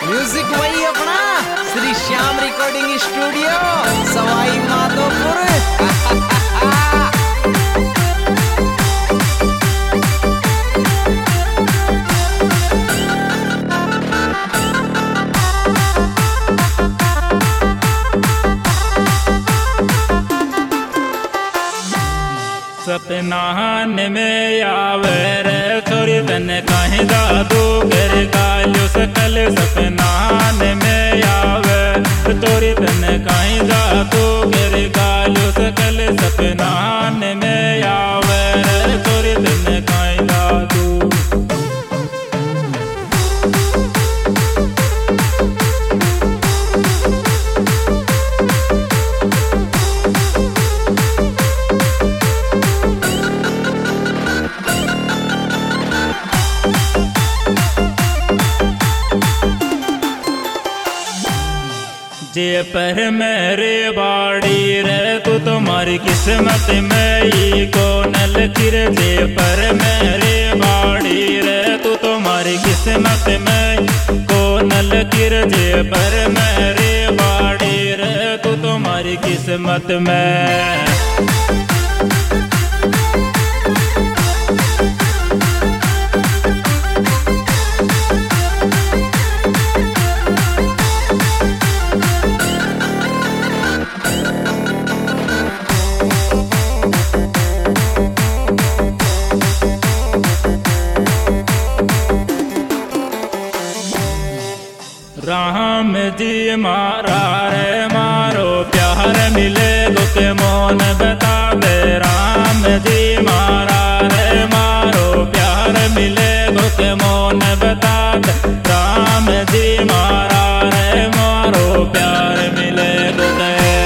Music वही अपना Shri Shyam recording studio Sawai Madhopur. सपनान में आवे रे छोरी तन कहीं दादू कर कालो सकल सपनान में आवे छोरी तन कहीं दादू कर कालो सकल सपनान में आवे रे छोरी तन कहीं दादू। जे पर मेरे बाड़ी रे तू तुम्हारी किस्मत में ही को नल किर जे पर मेरे बाड़ी रे तू तुम्हारी किस्मत में को नल किर जे पर मेरे बाड़ी रे तू तुम्हारी किस्मत में। राम जी मारा रे मारो प्यार मिले के मोन बता दे। राम जी मारा रे मारो प्यार मिले के मोन बता दे। राम जी मारा रे मारो प्यार मिले के।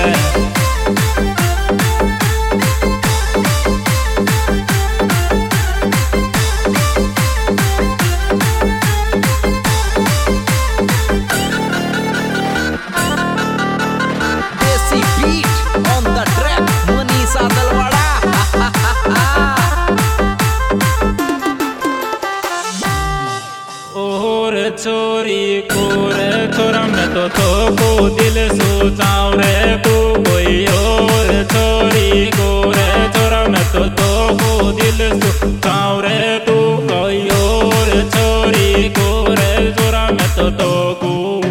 और छोरी को रे छोरा मैं तो को दिल सोचाऊं रे तू कोई और छोरी को रे छोरा मैं तो को दिल सोचाऊं रे तू कोई और छोरी को रे छोरा मैं तो को।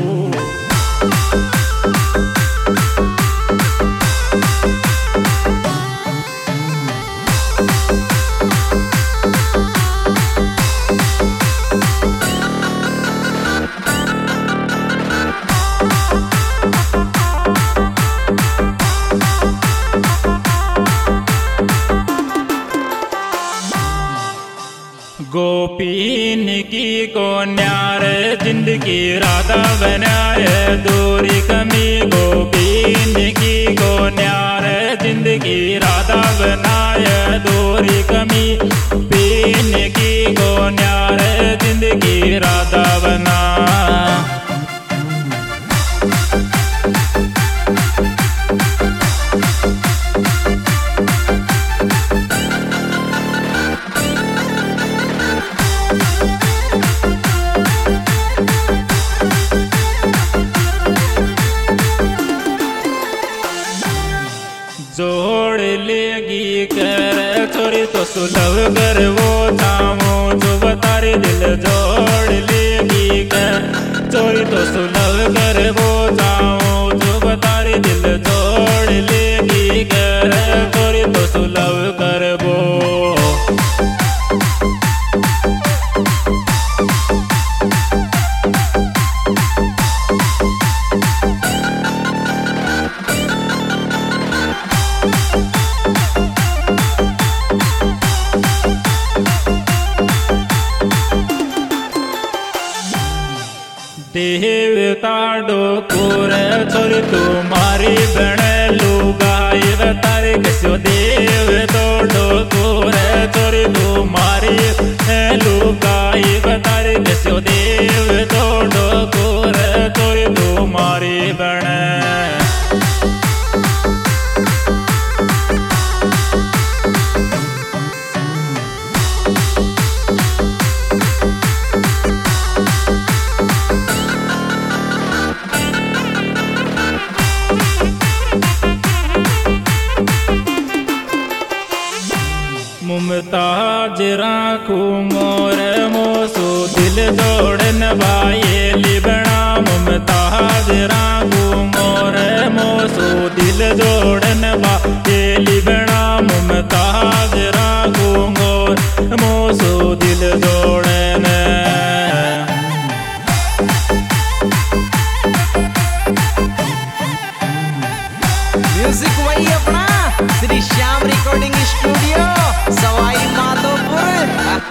गोपीन की को न्यार जिंदगी राधा बनाए दूरी कमी। गोपीन की को न्यार जिंदगी राधा बनाए दूरी कमी। पीन की को न्यार जिंदगी राधा बना। जोड़ लेगी कर छोरी तो सुलभ कर वो थामो जो बतारे दिल जोड़ लेगी कर छोरी तो सुलभ कर वो थामो जो बतारे दिल जोड़ लेगी कर छोरी तो सुलभ कर वो। देवता डोकोर छोरी तुम्हारी बण लुगाई बतारे कसो देव तो डोकोर छोरी तुम्हारी लुगाई बतारे कसो देव तो डोकोर छोरी तुम्हारी बण। मुमताज राखूं मोर मोसो दिल जोड़न बाये लिबना मुमताज राखूं मोर मोसो दिल जोड़न बाये लिबना मुमताज राखूं मोर मोसो दिल जोड़न। म्यूजिक वही अपना श्री श्याम रिकॉर्डिंग स्टूडियो सवाई माधोपुर।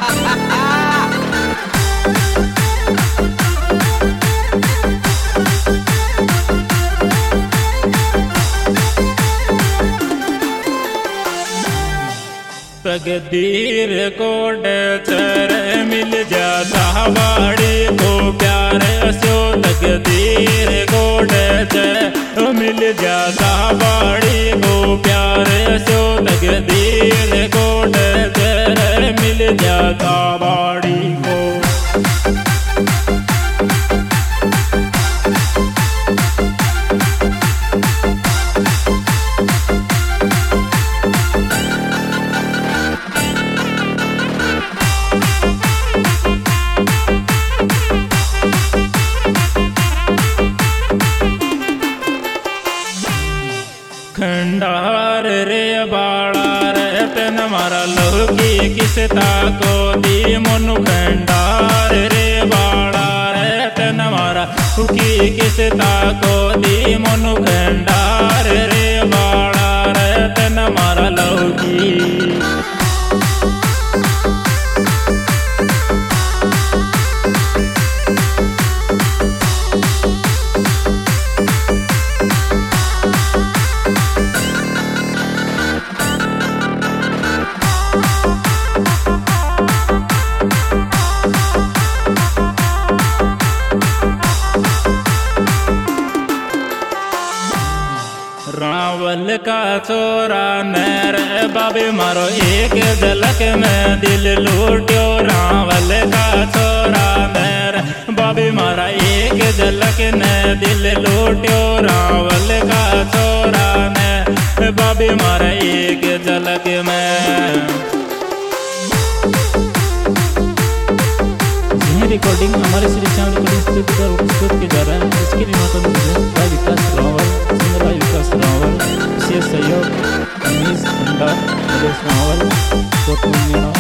तकदीर को डर मिल जाता बाड़ी को प्यार सो तकदीर को डर मिल जाता बाड़ी को प्यार सो तकदीर को डर मिल जाता बाड़ी को। खंडार रे बाड़ा रे तेन मारा लौकी किसता को दी मनु खंडार रे बाड़ा रे तेन मारा लौकी किसता को दी मनु खंडार रे बाड़ा रे तेन मारा लौकी। रावल का छोरा नर बाबे मारो एक झलक में दिल लूट्यो। रावल का छोरा नर बाबे मारा एक झलक में दिल लूट्यो। रावल का छोरा नर बाबे मारा एक झलक में। रिकॉर्डिंग हमारे श्री श्याम रिकॉर्डिंग स्टूडियो द्वारा प्रस्तुत की जा रहा है। इसके निर्माता भाई विकास रावल, सिंगर भाई विकास रावल, विशेष सहयोग अमीश खंडा, नरेश रावल,